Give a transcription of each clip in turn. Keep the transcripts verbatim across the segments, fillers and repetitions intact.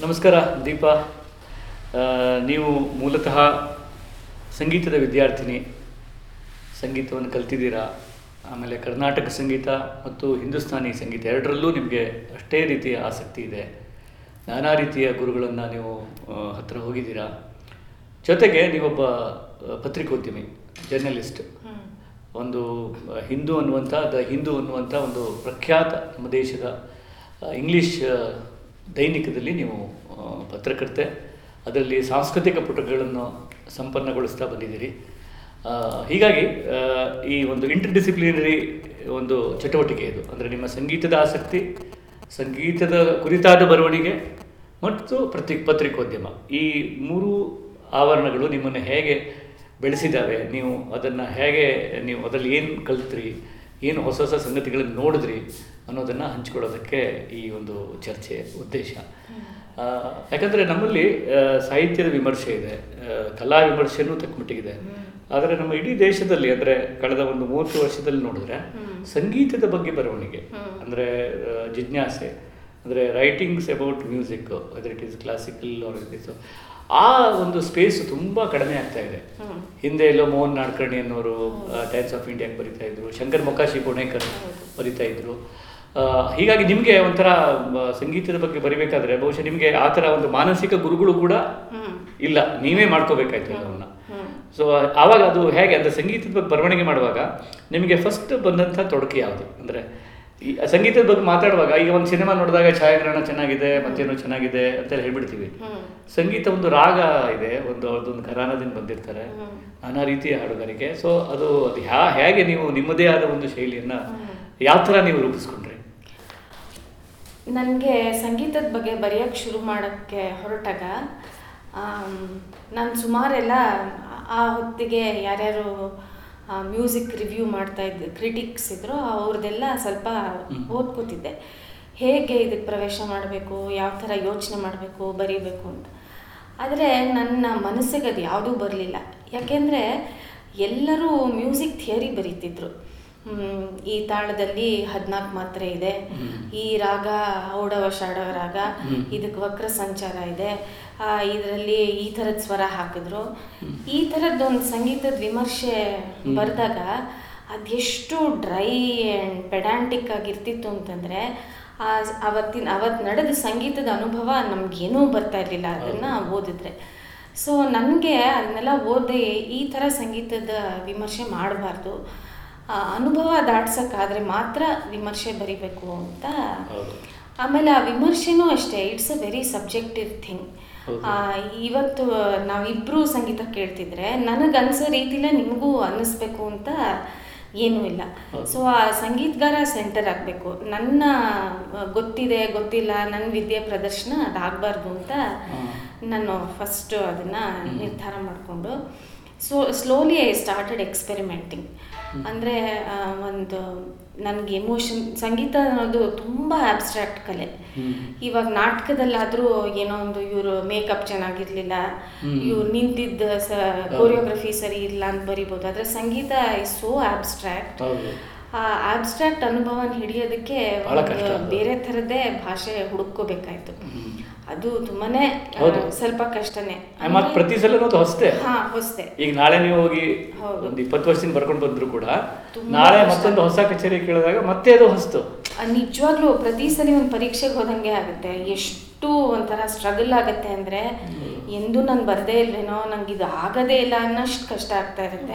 ನಮಸ್ಕಾರ ದೀಪಾ. ನೀವು ಮೂಲತಃ ಸಂಗೀತದ ವಿದ್ಯಾರ್ಥಿನಿ, ಸಂಗೀತವನ್ನು ಕಲ್ತಿದ್ದೀರಾ. ಆಮೇಲೆ ಕರ್ನಾಟಕ ಸಂಗೀತ ಮತ್ತು ಹಿಂದೂಸ್ತಾನಿ ಸಂಗೀತ ಎರಡರಲ್ಲೂ ನಿಮಗೆ ಅಷ್ಟೇ ರೀತಿಯ ಆಸಕ್ತಿ ಇದೆ. ನಾನಾ ರೀತಿಯ ಗುರುಗಳನ್ನು ನೀವು ಹತ್ತಿರ ಹೋಗಿದ್ದೀರಾ. ಜೊತೆಗೆ ನೀವೊಬ್ಬ ಪತ್ರಿಕೋದ್ಯಮಿ, ಜರ್ನಲಿಸ್ಟ್. ಒಂದು ಹಿಂದೂ ಅನ್ನುವಂಥ ದ ಹಿಂದೂ ಅನ್ನುವಂಥ ಒಂದು ಪ್ರಖ್ಯಾತ ನಮ್ಮ ದೇಶದ ಇಂಗ್ಲೀಷ್ ದೈನಿಕದಲ್ಲಿ ನೀವು ಪತ್ರಕರ್ತೆ. ಅದರಲ್ಲಿ ಸಾಂಸ್ಕೃತಿಕ ಪುಟಗಳನ್ನು ಸಂಪನ್ನಗೊಳಿಸ್ತಾ ಬಂದಿದ್ದೀರಿ. ಹೀಗಾಗಿ ಈ ಒಂದು ಇಂಟರ್ ಡಿಸಿಪ್ಲಿನರಿ ಒಂದು ಚಟುವಟಿಕೆ ಇದು, ಅಂದರೆ ನಿಮ್ಮ ಸಂಗೀತದ ಆಸಕ್ತಿ, ಸಂಗೀತದ ಕುರಿತಾದ ಬರವಣಿಗೆ ಮತ್ತು ಪ್ರತಿ ಪತ್ರಿಕೋದ್ಯಮ, ಈ ಮೂರು ಆವರಣಗಳು ನಿಮ್ಮನ್ನು ಹೇಗೆ ಬೆಳೆಸಿದ್ದಾವೆ, ನೀವು ಅದನ್ನು ಹೇಗೆ, ನೀವು ಅದರಲ್ಲಿ ಏನು ಕಲ್ತ್ರಿ, ಏನು ಹೊಸ ಹೊಸ ಸಂಗತಿಗಳನ್ನು ನೋಡಿದ್ರಿ ಅನ್ನೋದನ್ನು ಹಂಚ್ಕೊಳ್ಳೋದಕ್ಕೆ ಈ ಒಂದು ಚರ್ಚೆ ಉದ್ದೇಶ. ಯಾಕಂದರೆ ನಮ್ಮಲ್ಲಿ ಸಾಹಿತ್ಯದ ವಿಮರ್ಶೆ ಇದೆ, ಕಲಾ ವಿಮರ್ಶೆನೂ ತಕ್ಕಮಟ್ಟಿಗಿದೆ. ಆದರೆ ನಮ್ಮ ಇಡೀ ದೇಶದಲ್ಲಿ, ಅಂದರೆ ಕಳೆದ ಒಂದು ಮೂವತ್ತು ವರ್ಷದಲ್ಲಿ ನೋಡಿದ್ರೆ ಸಂಗೀತದ ಬಗ್ಗೆ ಬರವಣಿಗೆ, ಅಂದರೆ ಜಿಜ್ಞಾಸೆ, ಅಂದರೆ writings about music, whether it is classical or it is, ಆ ಒಂದು ಸ್ಪೇಸ್ ತುಂಬ ಕಡಿಮೆ ಆಗ್ತಾ ಇದೆ. ಹಿಂದೆ ಎಲ್ಲೋ ಮೋಹನ್ ನಾಡ್ಕರ್ಣಿ ಅನ್ನೋರು ಟೈಮ್ಸ್ ಆಫ್ ಇಂಡಿಯಾಗೆ ಬರಿತಾ ಇದ್ರು, ಶಂಕರ್ ಮೊಕಾಶಿ ಪುಣೇಕರ್ ಬರಿತಾ ಇದ್ರು. ಹೀಗಾಗಿ ನಿಮಗೆ ಒಂಥರ ಸಂಗೀತದ ಬಗ್ಗೆ ಬರಿಬೇಕಾದ್ರೆ ಬಹುಶಃ ನಿಮಗೆ ಆ ಥರ ಒಂದು ಮಾನಸಿಕ ಗುರುಗಳು ಕೂಡ ಇಲ್ಲ, ನೀವೇ ಮಾಡ್ಕೋಬೇಕಾಯ್ತು ಎಲ್ಲವನ್ನ. ಸೊ ಆವಾಗ ಅದು ಹೇಗೆ ಅಂದರೆ ಸಂಗೀತದ ಬಗ್ಗೆ ಬರವಣಿಗೆ ಮಾಡುವಾಗ ನಿಮಗೆ ಫಸ್ಟ್ ಬಂದಂಥ ತೊಡಕೆ ಯಾವುದು? ಅಂದರೆ ಈ ಸಂಗೀತದ ಬಗ್ಗೆ ಮಾತಾಡುವಾಗ ಈಗ ಒಂದು ಸಿನಿಮಾ ನೋಡಿದಾಗ ಛಾಯಾಗ್ರಹಣ ಚೆನ್ನಾಗಿದೆ, ಮತ್ತೇನೋ ಚೆನ್ನಾಗಿದೆ ಅಂತೆಲ್ಲ ಹೇಳ್ಬಿಡ್ತೀವಿ. ಸಂಗೀತ ಒಂದು ರಾಗ ಇದೆ, ಒಂದು ಅದೊಂದು ಘರಾನದಿಂದ ಬಂದಿರ್ತಾರೆ, ನಾನಾ ರೀತಿಯ ಹಾಡುಗಾರಿಕೆ. ಸೊ ಅದು ಅದು ಹ್ಯಾ ಹೇಗೆ ನೀವು ನಿಮ್ಮದೇ ಆದ ಒಂದು ಶೈಲಿಯನ್ನು ಯಾವ ಥರ ನೀವು ರೂಪಿಸ್ಕೊಂಡ್ರಿ? ನನಗೆ ಸಂಗೀತದ ಬಗ್ಗೆ ಬರೆಯೋಕ್ಕೆ ಶುರು ಮಾಡೋಕ್ಕೆ ಹೊರಟಾಗ ನಾನು ಸುಮಾರೆಲ್ಲ ಆ ಹೊತ್ತಿಗೆ ಯಾರ್ಯಾರು ಮ್ಯೂಸಿಕ್ ರಿವ್ಯೂ ಮಾಡ್ತಾಯಿದ್ದೆ ಕ್ರಿಟಿಕ್ಸ್ ಇದ್ದರು, ಅವ್ರದ್ದೆಲ್ಲ ಸ್ವಲ್ಪ ಓದ್ಕೋತಿದ್ದೆ, ಹೇಗೆ ಇದಕ್ಕೆ ಪ್ರವೇಶ ಮಾಡಬೇಕು, ಯಾವ ಥರ ಯೋಚನೆ ಮಾಡಬೇಕು, ಬರೀಬೇಕು ಅಂತ. ಆದರೆ ನನ್ನ ಮನಸ್ಸಿಗೆ ಅದು ಯಾವುದೂ ಬರಲಿಲ್ಲ. ಯಾಕೆಂದರೆ ಎಲ್ಲರೂ ಮ್ಯೂಸಿಕ್ ಥಿಯರಿ ಬರೀತಿದ್ರು. ಈ ತಾಳದಲ್ಲಿ ಹದಿನಾಲ್ಕು ಮಾತ್ರೆ ಇದೆ, ಈ ರಾಗ ಔಡವ ಶಾಡವ ರಾಗ, ಇದಕ್ಕೆ ವಕ್ರ ಸಂಚಾರ ಇದೆ, ಇದರಲ್ಲಿ ಈ ಥರದ ಸ್ವರ ಹಾಕಿದ್ರು. ಈ ಥರದ್ದೊಂದು ಸಂಗೀತದ ವಿಮರ್ಶೆ ಬರೆದಾಗ ಅದೆಷ್ಟು ಡ್ರೈ ಆ್ಯಂಡ್ ಪೆಡಾಂಟಿಕ್ ಆಗಿರ್ತಿತ್ತು ಅಂತಂದರೆ, ಆ ಅವತ್ತಿನ ಅವತ್ತು ನಡೆದ ಸಂಗೀತದ ಅನುಭವ ನಮಗೇನೂ ಬರ್ತಾ ಇರಲಿಲ್ಲ ಅದನ್ನು ಓದಿದ್ರೆ. ಸೊ ನನಗೆ ಅದನ್ನೆಲ್ಲ ಓದಿ ಈ ಥರ ಸಂಗೀತದ ವಿಮರ್ಶೆ ಮಾಡಬಾರ್ದು, ಅನುಭವ ದಾಟ್ಸೋಕ್ಕಾದರೆ ಮಾತ್ರ ವಿಮರ್ಶೆ ಬರಿಬೇಕು ಅಂತ. ಆಮೇಲೆ ಆ ವಿಮರ್ಶೆನೂ ಅಷ್ಟೇ, it's a very subjective thing. ಇವತ್ತು ನಾವಿಬ್ಬರು ಸಂಗೀತ ಕೇಳ್ತಿದ್ರೆ ನನಗನ್ಸೋ ರೀತಿಲೇ ನಿಮಗೂ ಅನ್ನಿಸ್ಬೇಕು ಅಂತ ಏನೂ ಇಲ್ಲ. ಸೊ ಆ ಸಂಗೀತಗಾರ ಸೆಂಟರ್ ಆಗಬೇಕು. ನನ್ನ ಗೊತ್ತಿದೆ ಗೊತ್ತಿಲ್ಲ, ನನ್ನ ವಿದ್ಯೆ ಪ್ರದರ್ಶನ ಅದಾಗಬಾರ್ದು ಅಂತ ನಾನು ಫಸ್ಟು ಅದನ್ನು ನಿರ್ಧಾರ ಮಾಡಿಕೊಂಡು, so slowly I started experimenting. ಅಂದರೆ ಒಂದು ನನಗೆ ಎಮೋಷನ್, ಸಂಗೀತ ಅನ್ನೋದು ತುಂಬ ಆಬ್ಸ್ಟ್ರಾಕ್ಟ್ ಕಲೆ. ಇವಾಗ ನಾಟಕದಲ್ಲಾದರೂ ಏನೋ ಒಂದು ಇವರು ಮೇಕಪ್ ಚೆನ್ನಾಗಿರಲಿಲ್ಲ, ಇವ್ರು ನಿಂತಿದ್ದ ಸ ಕೋರಿಯೋಗ್ರಫಿ ಸರಿ ಇಲ್ಲ ಅಂತ ಬರಿಬೋದು. ಆದರೆ ಸಂಗೀತ ಇಸ್ ಸೋ ಆಬ್ಸ್ಟ್ರಾಕ್ಟ್. ಆ ಆಬ್ಸ್ಟ್ರಾಕ್ಟ್ ಅನುಭವನ ಹಿಡಿಯೋದಕ್ಕೆ ಬೇರೆ ಥರದ್ದೇ ಭಾಷೆ ಹುಡುಕೋಬೇಕಾಯ್ತು. ಅದು ತುಂಬಾನೇ ಸ್ವಲ್ಪ ಕಷ್ಟನೇ. ಪ್ರತಿ ಸಲ ಹೊಸತೆ. ಹಾ ಹೊಸತೆ. ಈಗ ನಾಳೆ ನೀವು ಹೋಗಿ ಒಂದು ಇಪ್ಪತ್ತು ವರ್ಷದಿಂದ ಬರ್ಕೊಂಡು ಬಂದ್ರು ಕೂಡ ನಾಳೆ ಮತ್ತೊಂದು ಹೊಸ ಕಚೇರಿ ಕೇಳಿದಾಗ ಮತ್ತೆ ಅದು ಹೊಸ್ತು. ನಿಜವಾಗ್ಲೂ ಪ್ರತಿ ಸಲ ಒಂದು ಪರೀಕ್ಷೆಗೆ ಹೋದಂಗೆ ಆಗುತ್ತೆ. ಎಷ್ಟು ಒಂಥರ ಸ್ಟ್ರಗಲ್ ಆಗುತ್ತೆ ಅಂದರೆ, ಎಂದೂ ನಾನು ಬರದೇ ಇಲ್ವೇನೋ, ನಂಗೆ ಇದು ಆಗೋದೇ ಇಲ್ಲ ಅನ್ನೋಷ್ಟು ಕಷ್ಟ ಆಗ್ತಾ ಇರುತ್ತೆ.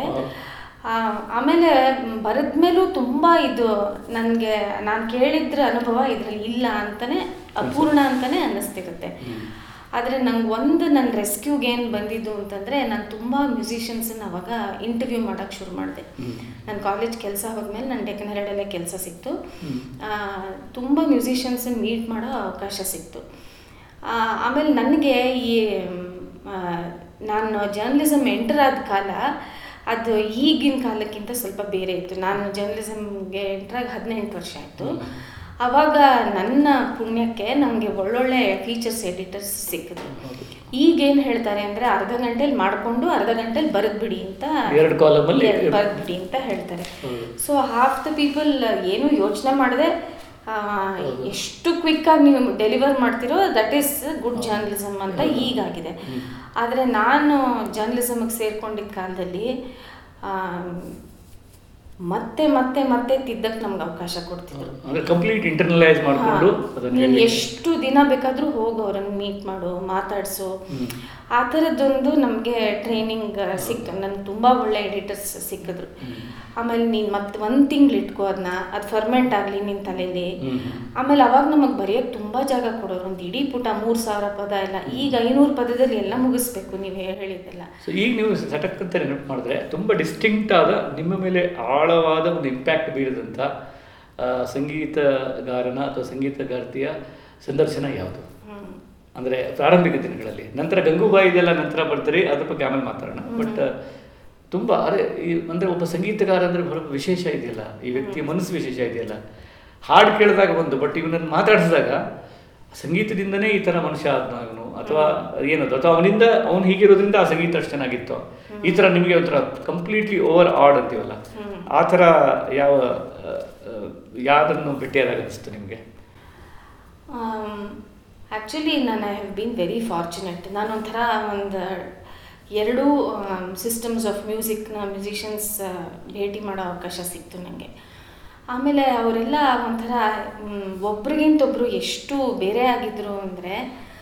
ಆಮೇಲೆ ಬರೆದ್ಮೇಲೂ ತುಂಬ ಇದು ನನಗೆ ನಾನು ಕೇಳಿದ್ರ ಅನುಭವ ಇದರಲ್ಲಿ ಇಲ್ಲ ಅಂತಲೇ, ಅಪೂರ್ಣ ಅಂತಲೇ ಅನ್ನಿಸ್ತಿರುತ್ತೆ. ಆದರೆ ನಂಗೆ ಒಂದು ನನ್ನ ರೆಸ್ಕ್ಯೂಗೆ ಏನು ಬಂದಿದ್ದು ಅಂತಂದರೆ, ನಾನು ತುಂಬ ಮ್ಯೂಸಿಷಿಯನ್ಸನ್ನ ಅವಾಗ ಇಂಟರ್ವ್ಯೂ ಮಾಡೋಕ್ಕೆ ಶುರು ಮಾಡಿದೆ. ನನ್ನ ಕಾಲೇಜ್ ಕೆಲಸ ಹೋದ್ಮೇಲೆ ನನ್ನ ಡೆಕ್ಕನ್ ಹೆರಡಲ್ಲೇ ಕೆಲಸ ಸಿಕ್ತು. ತುಂಬ ಮ್ಯೂಸಿಷಿಯನ್ಸನ್ನ ಮೀಟ್ ಮಾಡೋ ಅವಕಾಶ ಸಿಕ್ತು. ಆಮೇಲೆ ನನಗೆ ಈ ನಾನು ಜರ್ನಲಿಸಮ್ ಎಂಟರ್ ಆದ ಕಾಲ ಅದು ಈಗಿನ ಕಾಲಕ್ಕಿಂತ ಸ್ವಲ್ಪ ಬೇರೆ ಇತ್ತು. ನಾನು ಜರ್ನಲಿಸಮ್ಗೆ ಎಂಟ್ರಾಗ ಹದಿನೆಂಟು ವರ್ಷ ಆಯಿತು. ಆವಾಗ ನನ್ನ ಪುಣ್ಯಕ್ಕೆ ನಮಗೆ ಒಳ್ಳೊಳ್ಳೆ ಫೀಚರ್ಸ್ ಎಡಿಟರ್ಸ್ ಸಿಕ್ಕಿದ್ರು. ಈಗೇನು ಹೇಳ್ತಾರೆ ಅಂದರೆ, ಅರ್ಧ ಗಂಟೆಲಿ ಮಾಡಿಕೊಂಡು ಅರ್ಧ ಗಂಟೆಲಿ ಬರೆದ್ಬಿಡಿ ಅಂತ, ಎರಡು ಕಾಲಮಲ್ಲಿ ಬರೆದ್ಬಿಡಿ ಅಂತ ಹೇಳ್ತಾರೆ. ಸೊ ಹಾಫ್ ದ ಪೀಪಲ್ ಏನೂ ಯೋಚನೆ ಮಾಡದೆ ಎಷ್ಟು ಕ್ವಿಕ್ಕಾಗಿ ನೀವು ಡೆಲಿವರ್ ಮಾಡ್ತಿರೋ ದಟ್ ಈಸ್ ಗುಡ್ ಜರ್ನಲಿಸಮ್ ಅಂತ ಈಗಾಗಿದೆ. ಆದರೆ ನಾನು ಜರ್ನಲಿಸಮ್ಗೆ ಸೇರ್ಕೊಂಡಿದ್ದ ಕಾಲದಲ್ಲಿ ಮತ್ತೆ ಮತ್ತೆ ಮತ್ತೆ ತಿದ್ದಕ್ಕೆ ನಮ್ಗೆ ಅವಕಾಶ ಕೊಡ್ತಿದ್ರು. ಕಂಪ್ಲೀಟ್ ಇಂಟರ್ನಲೈಸ್ ಮಾಡಿಕೊಂಡು ನೀನು ಎಷ್ಟು ದಿನ ಬೇಕಾದರೂ ಹೋಗಿ ಅವ್ರನ್ನ ಮೀಟ್ ಮಾಡು, ಮಾತಾಡಿಸು, ಆ ಥರದ್ದೊಂದು ನಮಗೆ ಟ್ರೈನಿಂಗ್ ಸಿಕ್ತು. ನನಗೆ ತುಂಬ ಒಳ್ಳೆ ಎಡಿಟರ್ಸ್ ಸಿಕ್ಕಿದ್ರು. ಆಮೇಲೆ ನೀನು ಮತ್ತೆ ಒಂದು ತಿಂಗ್ಳು ಇಟ್ಕೋ ಅದನ್ನ, ಅದು ಫರ್ಮೆಂಟ್ ಆಗಲಿ ನಿನ್ನ ತಲೆಯಲ್ಲಿ. ಆಮೇಲೆ ಅವಾಗ ನಮಗೆ ಬರೆಯೋಕ್ಕೆ ತುಂಬ ಜಾಗ ಕೊಡೋರು. ಒಂದು ಇಡೀ ಪುಟ ಮೂರು ಸಾವಿರ ಪದ ಎಲ್ಲ, ಈಗ ಐನೂರು ಪದದಲ್ಲಿ ಎಲ್ಲ ಮುಗಿಸ್ಬೇಕು ನೀವು ಹೇಳಿದ್ದೆಲ್ಲ. ಸೊ ಈಗ ನೀವು ಸಟಕ್ ಅಂತ ನೆನಪು ಮಾಡಿದ್ರೆ ತುಂಬ ಡಿಸ್ಟಿಂಕ್ಟ್ ಆದ, ನಿಮ್ಮ ಮೇಲೆ ಆಳವಾದ ಒಂದು ಇಂಪ್ಯಾಕ್ಟ್ ಬೀರಿದಂಥ ಸಂಗೀತಗಾರನ ಅಥವಾ ಸಂಗೀತಗಾರ್ತಿಯ ಸಂದರ್ಶನ ಯಾವುದು? ಅಂದರೆ ಪ್ರಾರಂಭಿಕ ದಿನಗಳಲ್ಲಿ, ನಂತರ ಗಂಗೂಬಾಯಿ ಇದೆಲ್ಲ ನಂತರ ಬರ್ತೀರಿ, ಅದ್ರ ಬಗ್ಗೆ ಆಮೇಲೆ ಮಾತಾಡೋಣ. ಬಟ್ ತುಂಬ ಅದೇ ಈ ಅಂದರೆ ಒಬ್ಬ ಸಂಗೀತಗಾರ ಅಂದರೆ ಹೊರಗೆ ವಿಶೇಷ ಇದೆಯಲ್ಲ, ಈ ವ್ಯಕ್ತಿಯ ಮನಸ್ಸು ವಿಶೇಷ ಇದೆಯಲ್ಲ. ಹಾಡು ಕೇಳಿದಾಗ ಒಂದು, ಬಟ್ ಇವನನ್ನು ಮಾತಾಡಿಸಿದಾಗ ಸಂಗೀತದಿಂದನೇ ಈ ಥರ ಮನುಷ್ಯ ಆದ್ನ ಇವನು, ಅಥವಾ ಏನದು, ಅಥವಾ ಅವನಿಂದ ಅವನು ಹೀಗಿರೋದ್ರಿಂದ ಆ ಸಂಗೀತ ಅಷ್ಟು ಚೆನ್ನಾಗಿತ್ತು, ಈ ಥರ ನಿಮಗೆ ಒಂಥರ ಕಂಪ್ಲೀಟ್ಲಿ ಓವರ್ ಆಡ್ ಅಂತೀವಲ್ಲ, ಆ ಥರ ಯಾವ ಯಾವುದನ್ನು ಭೇಟಿಯಾದಾಗ ಅನಿಸ್ತು ನಿಮಗೆ? ಆ್ಯಕ್ಚುಲಿ ನಾನು I have been very fortunate. ನಾನೊಂಥರ ಒಂದು ಎರಡೂ ಸಿಸ್ಟಮ್ಸ್ ಆಫ್ ಮ್ಯೂಸಿಕ್ನ ಮ್ಯೂಸಿಷಿಯನ್ಸ್ ಭೇಟಿ ಮಾಡೋ ಅವಕಾಶ ಸಿಕ್ತು ನನಗೆ. ಆಮೇಲೆ ಅವರೆಲ್ಲ ಒಂಥರ ಒಬ್ರಿಗಿಂತೊಬ್ಬರು ಎಷ್ಟು ಬೇರೆ ಆಗಿದ್ದರು ಅಂದರೆ,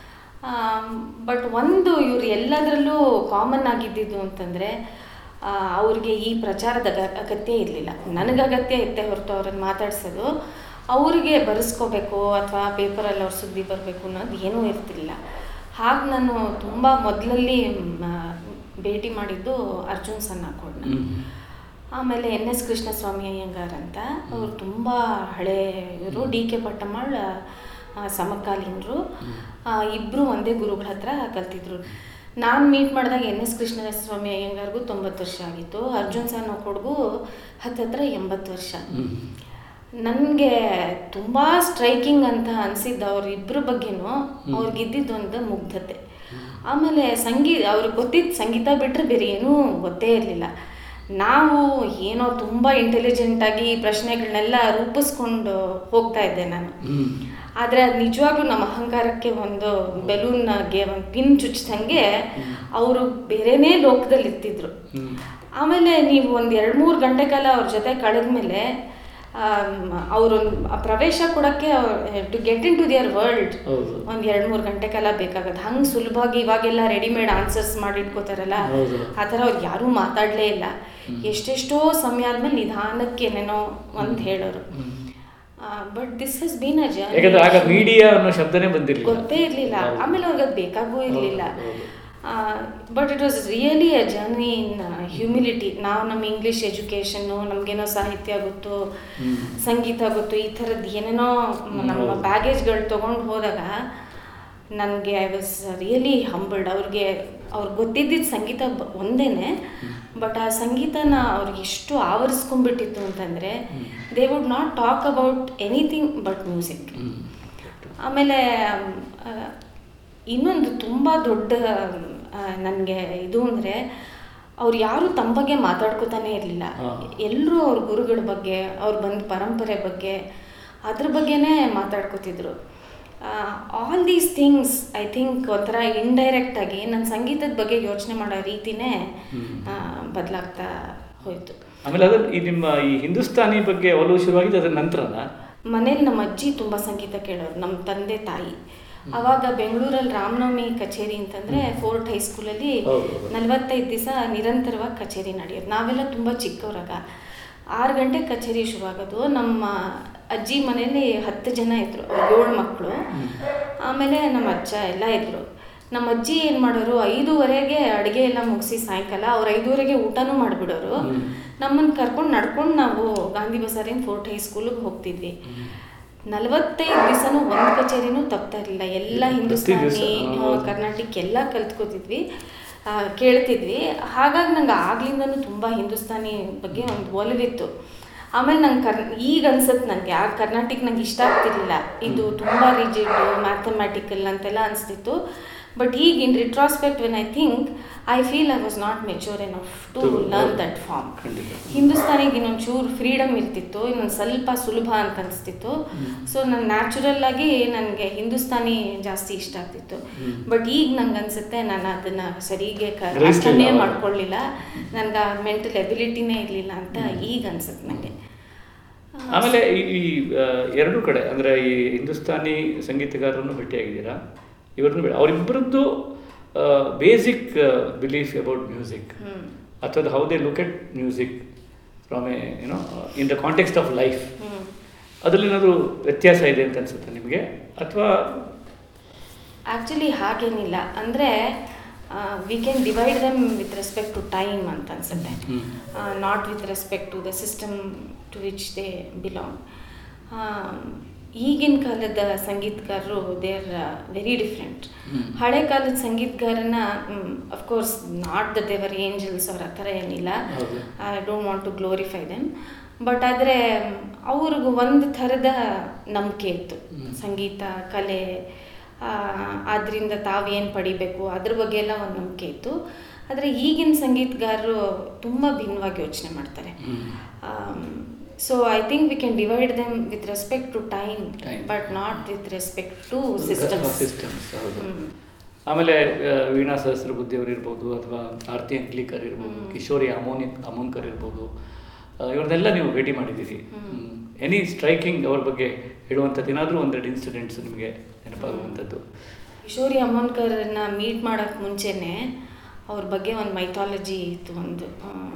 ಬಟ್ ಒಂದು ಇವರು ಎಲ್ಲದರಲ್ಲೂ ಕಾಮನ್ ಆಗಿದ್ದಿದ್ದು ಅಂತಂದರೆ ಅವ್ರಿಗೆ ಈ ಪ್ರಚಾರದ ಅಗತ್ಯ ಇರಲಿಲ್ಲ. ನನಗೆ ಅಗತ್ಯ ಇತ್ತೆ ಹೊರತು ಅವ್ರನ್ನ ಮಾತಾಡ್ಸೋದು, ಅವರಿಗೆ ಬರೆಸ್ಕೋಬೇಕು ಅಥವಾ ಪೇಪರಲ್ಲಿ ಅವ್ರ ಸುದ್ದಿ ಬರಬೇಕು ಅನ್ನೋದು ಏನೂ ಇರ್ತಿಲ್ಲ. ಹಾಗೆ ನಾನು ತುಂಬ ಮೊದಲಲ್ಲಿ ಭೇಟಿ ಮಾಡಿದ್ದು ಅರ್ಜುನ್ ಸನ್ನಾಕೋಡ್ನ. ಆಮೇಲೆ ಎನ್ ಎಸ್ ಕೃಷ್ಣಸ್ವಾಮಿ ಅಯ್ಯಂಗಾರ್ ಅಂತ, ಅವರು ತುಂಬ ಹಳೆ ಇವರು, ಡಿ ಕೆ ಪಟ್ಟಮ್ಮಾಳ್ ಸಮಕಾಲೀನರು, ಇಬ್ಬರು ಒಂದೇ ಗುರುಗಳ ಹತ್ರ ಕಲ್ತಿದ್ರು. ನಾನು ಮೀಟ್ ಮಾಡಿದಾಗ ಎನ್ ಎಸ್ ಕೃಷ್ಣಸ್ವಾಮಿ ಅಯ್ಯಂಗಾರ್ಗೂ ತೊಂಬತ್ತು ವರ್ಷ ಆಗಿತ್ತು, ಅರ್ಜುನ್ ಸನ್ನಾಕೋಡ್ಗೂ ಹತ್ತತ್ರ ಎಂಬತ್ತು ವರ್ಷ. ನನಗೆ ತುಂಬ ಸ್ಟ್ರೈಕಿಂಗ್ ಅಂತ ಅನಿಸಿದ್ದು ಅವರಿಬ್ಬರ ಬಗ್ಗೆನೂ ಅವ್ರಿಗಿದ್ದಿದ್ದೊಂದು ಮುಗ್ಧತೆ. ಆಮೇಲೆ ಸಂಗೀತ ಅವ್ರಿಗೆ ಗೊತ್ತಿದ್ದು ಸಂಗೀತ ಬಿಟ್ಟರೆ ಬೇರೆ ಏನೂ ಗೊತ್ತೇ ಇರಲಿಲ್ಲ. ನಾವು ಏನೋ ತುಂಬ ಇಂಟೆಲಿಜೆಂಟಾಗಿ ಪ್ರಶ್ನೆಗಳನ್ನೆಲ್ಲ ರೂಪಿಸ್ಕೊಂಡು ಹೋಗ್ತಾ ಇದ್ದೆ ನಾನು. ಆದರೆ ಅದು ನಿಜವಾಗ್ಲೂ ನಮ್ಮ ಅಹಂಕಾರಕ್ಕೆ ಒಂದು ಬೆಲೂನ್ಗೆ ಒಂದು ಪಿನ್ ಚುಚ್ಚಿದಂಗೆ ಅವರು ಬೇರೆನೇ ಲೋಕದಲ್ಲಿ ಇರ್ತಿದ್ರು. ಆಮೇಲೆ ನೀವು ಒಂದು ಎರಡು ಮೂರು ಗಂಟೆ ಕಾಲ ಅವ್ರ ಜೊತೆ ಕಳೆದ್ಮೇಲೆ ಅವರೊಂದು ಪ್ರವೇಶ ಕೊಡೋಕ್ಕೆ to get in to their world ಒಂದು ಎರಡು ಮೂರು ಗಂಟೆ ಕಾಲ ಬೇಕಾಗತ್ತೆ. ಹಂಗೆ ಸುಲಭವಾಗಿ ಇವಾಗೆಲ್ಲ ರೆಡಿಮೇಡ್ ಆನ್ಸರ್ಸ್ ಮಾಡಿ ಇಟ್ಕೋತಾರಲ್ಲ, ಆ ಥರ ಅವ್ರು ಯಾರೂ ಮಾತಾಡಲೇ ಇಲ್ಲ. ಎಷ್ಟೆಷ್ಟೋ ಸಮಯ ಆದಮೇಲೆ ನಿಧಾನಕ್ಕೆ ಏನೇನೋ ಒಂದು ಹೇಳೋರು. But this has been a journey. Media ಅನ್ನೋ ಶಬ್ದನೇ ಬಂದಿರಲಿಲ್ಲ, ಗೊತ್ತೇ ಇರಲಿಲ್ಲ. ಆಮೇಲೆ ಅವ್ರಿಗೆ ಅದು ಬೇಕಾಗೂ ಇರಲಿಲ್ಲ. But it was really a journey in humility. ನಾವು ನಮ್ಮ ಇಂಗ್ಲೀಷ್ ಎಜುಕೇಷನ್ನು, ನಮಗೇನೋ ಸಾಹಿತ್ಯ ಗೊತ್ತು, ಸಂಗೀತ ಗೊತ್ತು, ಈ ಥರದ್ದು ಏನೇನೋ ನಮ್ಮ ಬ್ಯಾಗೇಜ್ಗಳು ತೊಗೊಂಡು ಹೋದಾಗ ನನಗೆ ಐ ವಾಸ್ ರಿಯಲಿ ಹಂಬಲ್ಡ್. ಅವ್ರಿಗೆ ಅವ್ರಿಗೆ ಗೊತ್ತಿದ್ದಿದ್ದು ಸಂಗೀತ ಒಂದೇ, ಬಟ್ ಆ ಸಂಗೀತನ ಅವ್ರಿಗೆ ಎಷ್ಟು ಆವರಿಸ್ಕೊಂಡ್ಬಿಟ್ಟಿತ್ತು ಅಂತಂದರೆ they would not talk about anything but music. ಆಮೇಲೆ ಇನ್ನೊಂದು ತುಂಬ ದೊಡ್ಡ ನನಗೆ ಇದು ಅಂದರೆ, ಅವ್ರು ಯಾರು ತಮ್ಮ ಬಗ್ಗೆ ಮಾತಾಡ್ಕೋತಾನೆ ಇರಲಿಲ್ಲ. ಎಲ್ಲರೂ ಅವ್ರ ಗುರುಗಳ ಬಗ್ಗೆ, ಅವ್ರು ಬಂದ ಪರಂಪರೆ ಬಗ್ಗೆ, ಅದ್ರ ಬಗ್ಗೆನೇ ಮಾತಾಡ್ಕೋತಿದ್ರು. All these things I think ಒಂಥರ ಇಂಡೈರೆಕ್ಟಾಗಿ ನನ್ನ ಸಂಗೀತದ ಬಗ್ಗೆ ಯೋಚನೆ ಮಾಡೋ ರೀತಿನೇ ಬದಲಾಗ್ತಾ ಹೋಯಿತು. ಆಮೇಲೆ ಅದ್ರ ಈ ನಿಮ್ಮ ಈ ಹಿಂದೂಸ್ತಾನಿ ಬಗ್ಗೆ ಒಲವು ಶುರುವಾಗಿದ್ದು ಅದರ ನಂತರನ? ಮನೇಲಿ ನಮ್ಮ ಅಜ್ಜಿ ತುಂಬ ಸಂಗೀತ ಕೇಳೋರು, ನಮ್ಮ ತಂದೆ ತಾಯಿ. ಆವಾಗ ಬೆಂಗಳೂರಲ್ಲಿ ರಾಮನವಮಿ ಕಚೇರಿ ಅಂತಂದರೆ ಫೋರ್ಟ್ ಹೈಸ್ಕೂಲಲ್ಲಿ ನಲವತ್ತೈದು ದಿವಸ ನಿರಂತರವಾಗಿ ಕಚೇರಿ ನಡೆಯೋದು. ನಾವೆಲ್ಲ ತುಂಬ ಚಿಕ್ಕವರಾಗ ಆರು ಗಂಟೆಗೆ ಕಚೇರಿ ಶುರುವಾಗೋದು. ನಮ್ಮ ಅಜ್ಜಿ ಮನೇಲಿ ಹತ್ತು ಜನ ಇದ್ದರು, ಏಳು ಮಕ್ಕಳು, ಆಮೇಲೆ ನಮ್ಮ ಅಜ್ಜ ಎಲ್ಲ ಇದ್ದರು. ನಮ್ಮ ಅಜ್ಜಿ ಏನು ಮಾಡೋರು, ಐದೂವರೆಗೆ ಅಡುಗೆ ಎಲ್ಲ ಮುಗಿಸಿ ಸಾಯಂಕಾಲ ಅವ್ರು ಐದೂವರೆಗೆ ಊಟನೂ ಮಾಡಿಬಿಡೋರು. ನಮ್ಮನ್ನು ಕರ್ಕೊಂಡು ನಡ್ಕೊಂಡು ನಾವು ಗಾಂಧಿ ಬಜಾರಿನ ಫೋರ್ಟ್ ಹೈಸ್ಕೂಲಿಗೆ ಹೋಗ್ತಿದ್ವಿ. ನಲವತ್ತೈದು ದಿವಸನೂ ಒಂದು ಕಚೇರಿನೂ ತಪ್ತಾ ಇರಲಿಲ್ಲ. ಎಲ್ಲ ಹಿಂದೂಸ್ತಾನಿ, ಕರ್ನಾಟಕ ಎಲ್ಲ ಕಲ್ತ್ಕೋತಿದ್ವಿ, ಕೇಳ್ತಿದ್ವಿ. ಹಾಗಾಗಿ ನಂಗೆ ಆಗ್ಲಿಂದನೂ ತುಂಬ ಹಿಂದೂಸ್ತಾನಿ ಬಗ್ಗೆ ಒಂದು ಒಲವಿತ್ತು. ಆಮೇಲೆ ನಂಗೆ ಕರ್ ಈಗ ಅನ್ಸುತ್ತೆ ನನಗೆ, ಆ ಕರ್ನಾಟಕ ನಂಗೆ ಇಷ್ಟ ಆಗ್ತಿರ್ಲಿಲ್ಲ. ಇದು ತುಂಬ ರಿಜಿಡ್ ಮ್ಯಾಥಮೆಟಿಕಲ್ ಅಂತೆಲ್ಲ ಅನಿಸ್ತಿತ್ತು. ಬಟ್ ಈಗ in retrospect when I think I feel I was not mature enough to learn that form. ಹಿಂದೂಸ್ತಾನಿಗೆ ಇನ್ನೊಂದು ಚೂರು ಫ್ರೀಡಮ್ ಇರ್ತಿತ್ತು, ಇನ್ನೊಂದು ಸ್ವಲ್ಪ ಸುಲಭ ಅಂತ ಅನಿಸ್ತಿತ್ತು. ಸೊ ನಾನು ನ್ಯಾಚುರಲ್ ಆಗಿ ನನಗೆ ಹಿಂದೂಸ್ತಾನಿ ಜಾಸ್ತಿ ಇಷ್ಟ ಆಗ್ತಿತ್ತು. ಬಟ್ ಈಗ ನಂಗೆ ಅನಿಸುತ್ತೆ ನಾನು ಅದನ್ನು ಸರಿಗೆ ಅರ್ಥನೇ ಮಾಡ್ಕೊಳ್ಳಿಲ್ಲ, ನನಗೆ ಆ ಮೆಂಟಲ್ ಎಬಿಲಿಟಿನೇ ಇರಲಿಲ್ಲ ಅಂತ ಈಗ ಅನ್ಸುತ್ತೆ ನನಗೆ. ಆಮೇಲೆ ಈ ಎರಡೂ ಕಡೆ ಅಂದರೆ ಈ ಹಿಂದೂಸ್ತಾನಿ ಸಂಗೀತಗಾರರನ್ನು ಭೇಟಿಯಾಗಿದ್ದೀರಾ, ಇವ್ರನ್ನು ಅವರಿಬ್ಬರದ್ದು ಬೇಸಿಕ್ ಬಿಲೀಫ್ ಅಬೌಟ್ ಮ್ಯೂಸಿಕ್ ಅಥವಾ how they look at music from a you know in the context of life, ಅದರಲ್ಲಿ ಏನಾದರೂ ವ್ಯತ್ಯಾಸ ಇದೆ ಅಂತ ಅನಿಸುತ್ತೆ ನಿಮಗೆ ಅಥವಾ? ಆ್ಯಕ್ಚುಲಿ ಹಾಗೇನಿಲ್ಲ, ಅಂದರೆ we can divide them with respect to time ಅಂತ ಅನ್ಸುತ್ತೆ, not with respect to the system to which they belong. ಈಗಿನ ಕಾಲದ ಸಂಗೀತಗಾರರು ದೇ ಆರ್ ವೆರಿ ಡಿಫ್ರೆಂಟ್. ಹಳೆ ಕಾಲದ ಸಂಗೀತಗಾರನ of course not the they were angels ಅವ್ರ ಆ ಥರ ಏನಿಲ್ಲ, I don't want to glorify them, but ಆದರೆ ಅವ್ರಿಗೂ ಒಂದು ಥರದ ನಂಬಿಕೆ ಇತ್ತು ಸಂಗೀತ ಕಲೆ, ಅದರಿಂದ ತಾವೇನು ಪಡಿಬೇಕು ಅದ್ರ ಬಗ್ಗೆ ಎಲ್ಲ ಒಂದು ನಂಬಿಕೆ ಇತ್ತು. ಆದರೆ ಈಗಿನ ಸಂಗೀತಗಾರರು ತುಂಬ ಭಿನ್ನವಾಗಿ ಯೋಚನೆ ಮಾಡ್ತಾರೆ. So I think we can divide them with respect to time but not with respect to systems. ಆಮೇಲೆ ವೀಣಾ ಸಹಸ್ರಬುದ್ಧಿ ಅವರು ಇರ್ಬೋದು ಅಥವಾ ಆರತಿ ಅಂಕ್ಲಿಕರ್ ಇರ್ಬೋದು, ಕಿಶೋರಿ ಅಮೋನಿ ಅಮೋನ್ಕರ್ ಇರ್ಬೋದು, ಇವ್ರನ್ನೆಲ್ಲ ನೀವು ಭೇಟಿ ಮಾಡಿದ್ದೀರಿ. ಎನಿ ಸ್ಟ್ರೈಕಿಂಗ್ ಅವ್ರ ಬಗ್ಗೆ ಹೇಳುವಂಥದ್ದು ಏನಾದರೂ ಒಂದೆರಡು ಇನ್ಸಿಡೆಂಟ್ಸ್ ನಿಮಗೆ ನೆನಪಾಗುವಂಥದ್ದು? ಕಿಶೋರಿ ಅಮೋನ್ಕರ್ನ ಮೀಟ್ ಮಾಡೋಕ್ಕೆ ಮುಂಚೆನೇ ಅವ್ರ ಬಗ್ಗೆ ಒಂದು ಮೈಥಾಲಜಿ ಇತ್ತು, ಒಂದು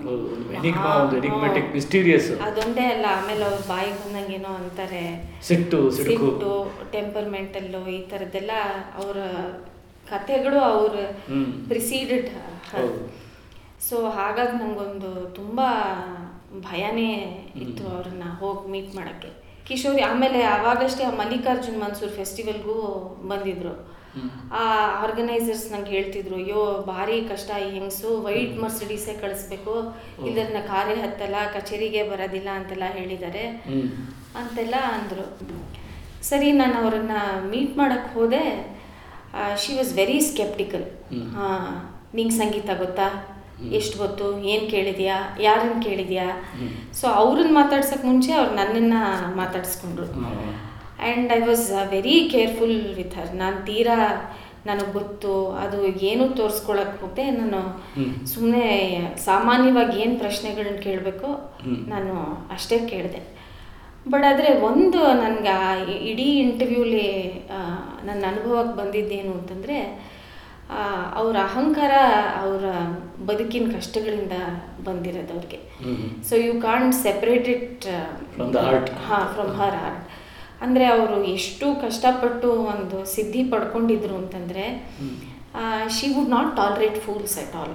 ಅದೊಂದೇ ಅಲ್ಲ. ಆಮೇಲೆ ಅವ್ರ ಬಾಯಿಗೆ ಬಂದಂಗೆ ಏನೋ ಅಂತಾರೆ, ಸಿಟ್ಟು ಸಿಟ್ಟು ಟೆಂಪರ್ಮೆಂಟಲ್ಲು ಈ ಥರದ್ದೆಲ್ಲ ಅವರ ಕಥೆಗಳು ಅವ್ರ ಪ್ರಿಸೀಡೆಡ್. ಸೊ ಹಾಗಾಗಿ ನನಗೊಂದು ತುಂಬ ಭಯನೇ ಇತ್ತು ಅವ್ರನ್ನ ಹೋಗಿ ಮೀಟ್ ಮಾಡೋಕ್ಕೆ. ಕಿಶೋರಿ ಆಮೇಲೆ ಆವಾಗಷ್ಟೇ ಆ ಮಲ್ಲಿಕಾರ್ಜುನ್ ಮನ್ಸೂರ್ ಫೆಸ್ಟಿವಲ್ಗೂ ಬಂದಿದ್ರು. ಆ ಆರ್ಗನೈಸರ್ಸ್ ನಂಗೆ ಹೇಳ್ತಿದ್ರು, ಅಯ್ಯೋ ಭಾರಿ ಕಷ್ಟ, ಈ ಹೆಂಗಸು ವೈಟ್ ಮರ್ಸಿಡೀಸೇ ಕಳಿಸ್ಬೇಕು, ಇಲ್ಲದನ್ನ ಕಾರ್ಯ ಹತ್ತಲ್ಲ, ಕಚೇರಿಗೆ ಬರೋದಿಲ್ಲ ಅಂತೆಲ್ಲ ಹೇಳಿದ್ದಾರೆ ಅಂತೆಲ್ಲ ಅಂದರು. ಸರಿ, ನಾನು ಅವ್ರನ್ನ ಮೀಟ್ ಮಾಡೋಕ್ಕೆ ಹೋದೆ. She was very skeptical. ಹಾಂ, ನಿಂಗೆ ಸಂಗೀತ ಗೊತ್ತಾ, ಎಷ್ಟು ಗೊತ್ತು, ಏನು ಕೇಳಿದ್ಯಾ, ಯಾರನ್ನು ಕೇಳಿದ್ಯಾ? ಸೊ ಅವ್ರನ್ನ ಮಾತಾಡ್ಸೋಕ್ಕೆ ಮುಂಚೆ ಅವ್ರು ನನ್ನನ್ನು ಮಾತಾಡಿಸ್ಕೊಂಡ್ರು. And I was very careful with her. ನಾನು ತೀರಾ ನನಗೆ ಗೊತ್ತು ಅದು ಏನು ತೋರಿಸ್ಕೊಳಕ್ಕೆ ಹೋದೆ. ನಾನು ಸುಮ್ಮನೆ ಸಾಮಾನ್ಯವಾಗಿ ಏನು ಪ್ರಶ್ನೆಗಳನ್ನ ಕೇಳಬೇಕೋ ನಾನು ಅಷ್ಟೇ ಕೇಳಿದೆ. ಬಟ್ ಆದರೆ ಒಂದು ನನಗೆ ಇಡೀ ಇಂಟರ್ವ್ಯೂಲಿ ನನ್ನ ಅನುಭವಕ್ಕೆ ಬಂದಿದ್ದೇನು ಅಂತಂದರೆ, ಅವರ ಅಹಂಕಾರ ಅವರ ಬದುಕಿನ ಕಷ್ಟಗಳಿಂದ ಬಂದಿರೋದು ಅವ್ರಿಗೆ. So you can't separate it ಹಾಂ ಫ್ರಮ್ ಹರ್ ಹಾರ್ಟ್. ಅಂದರೆ ಅವರು ಎಷ್ಟು ಕಷ್ಟಪಟ್ಟು ಒಂದು ಸಿದ್ಧಿ ಪಡ್ಕೊಂಡಿದ್ರು ಅಂತಂದರೆ, she would not tolerate fools at all.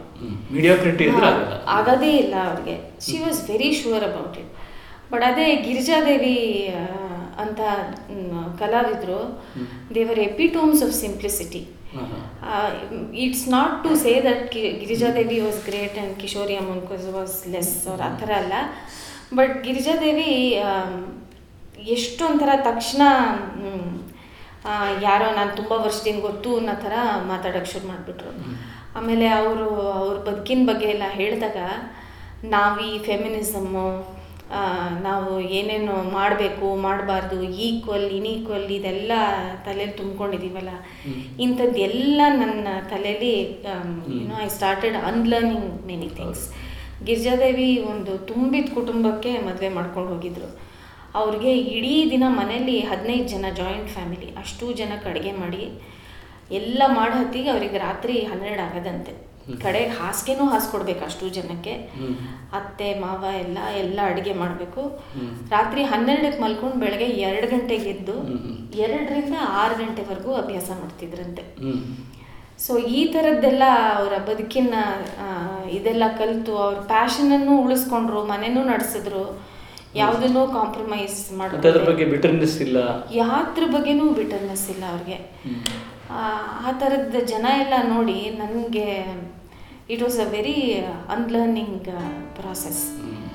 ಆಗೋದೇ ಇಲ್ಲ ಅವ್ರಿಗೆ. She was very sure about it. But ಅದೇ ಗಿರಿಜಾದೇವಿ ಅಂತ ಕಲಾವಿದರು, they were epitomes of simplicity. It's not to say that Girija Devi was great and Kishori Amonkar was less ಅವ್ರ ಆ ಥರ ಅಲ್ಲ. ಬಟ್ ಗಿರಿಜಾದೇವಿ ಎಷ್ಟೊಂಥರ ತಕ್ಷಣ ಯಾರೋ ನಾನು ತುಂಬ ವರ್ಷದಿಂದ ಗೊತ್ತು ಅನ್ನೋ ಥರ ಮಾತಾಡೋಕ್ಕೆ ಶುರು ಮಾಡಿಬಿಟ್ರು. ಆಮೇಲೆ ಅವರು ಅವ್ರ ಬದುಕಿನ ಬಗ್ಗೆ ಎಲ್ಲ ಹೇಳಿದಾಗ, ನಾವು ಈ ಫೆಮಿನಿಸಮ್ಮು, ನಾವು ಏನೇನು ಮಾಡಬೇಕು ಮಾಡಬಾರ್ದು, ಈಕ್ವಲ್ ಇನ್ಈಕ್ವಲ್ ಇದೆಲ್ಲ ತಲೆಯಲ್ಲಿ ತುಂಬ್ಕೊಂಡಿದ್ದೀವಲ್ಲ, ಇಂಥದ್ದೆಲ್ಲ ನನ್ನ ತಲೆಯಲ್ಲಿ you know I started unlearning many things. Girija Devi ಒಂದು ತುಂಬಿದ ಕುಟುಂಬಕ್ಕೆ ಮದುವೆ ಮಾಡ್ಕೊಂಡು ಹೋಗಿದ್ರು. ಅವ್ರಿಗೆ ಇಡೀ ದಿನ ಮನೆಯಲ್ಲಿ ಹದಿನೈದು ಜನ ಜಾಯಿಂಟ್ ಫ್ಯಾಮಿಲಿ, ಅಷ್ಟು ಜನಕ್ಕೆ ಅಡುಗೆ ಮಾಡಿ ಎಲ್ಲ ಮಾಡೋ ಹೊತ್ತಿಗೆ ಅವ್ರಿಗೆ ರಾತ್ರಿ ಹನ್ನೆರಡು ಆಗೋದಂತೆ. ಕಡೆಗೆ ಹಾಸಿಗೆನೂ ಹಾಸ್ಕೊಡ್ಬೇಕು ಅಷ್ಟು ಜನಕ್ಕೆ, ಅತ್ತೆ ಮಾವ ಎಲ್ಲ ಎಲ್ಲ ಅಡುಗೆ ಮಾಡಬೇಕು. ರಾತ್ರಿ ಹನ್ನೆರಡಕ್ಕೆ ಮಲ್ಕೊಂಡು ಬೆಳಗ್ಗೆ ಎರಡು ಗಂಟೆಗೆ ಎದ್ದು ಎರಡರಿಂದ ಆರು ಗಂಟೆವರೆಗೂ ಅಭ್ಯಾಸ ಮಾಡ್ತಿದ್ರಂತೆ. ಸೊ ಈ ಥರದ್ದೆಲ್ಲ ಅವರ ಬದುಕಿನ ಇದೆಲ್ಲ ಕಲಿತು ಅವ್ರ ಪ್ಯಾಷನನ್ನು ಉಳಿಸ್ಕೊಂಡ್ರು, ಮನೆಯೂ ನಡೆಸಿದ್ರು, ಯಾವುದನ್ನೂ ಕಾಂಪ್ರಮೈಸ್ ಮಾಡೋದು, ಯಾತ್ರ ಬಗ್ಗೆನೂ ಬಿಟರ್ನೆಸ್ ಇಲ್ಲ ಅವ್ರಿಗೆ. ಆ ಥರದ ಜನ ಎಲ್ಲ ನೋಡಿ ನನಗೆ it was a very unlearning process.